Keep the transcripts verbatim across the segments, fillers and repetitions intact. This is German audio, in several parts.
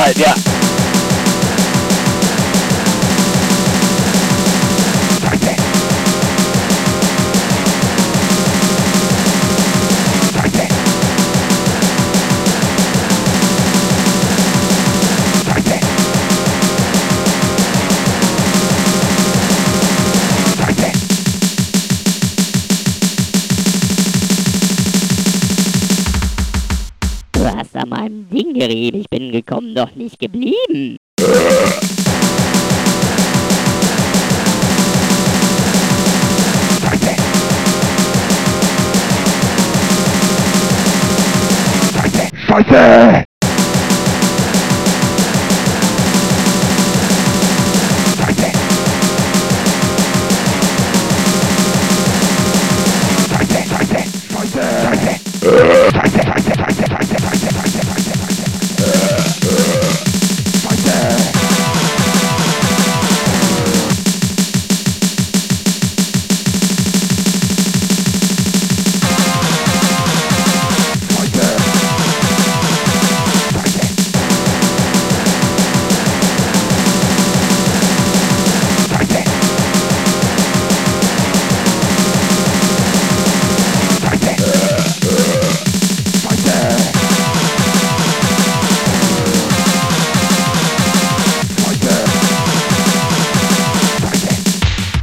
halt, ja. Du hast an meinem Ding geredet, ich bin gekommen, doch nicht geblieben. Scheiße!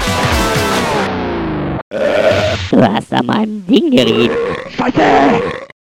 Du hast an meinem Ding geredet. Scheiße!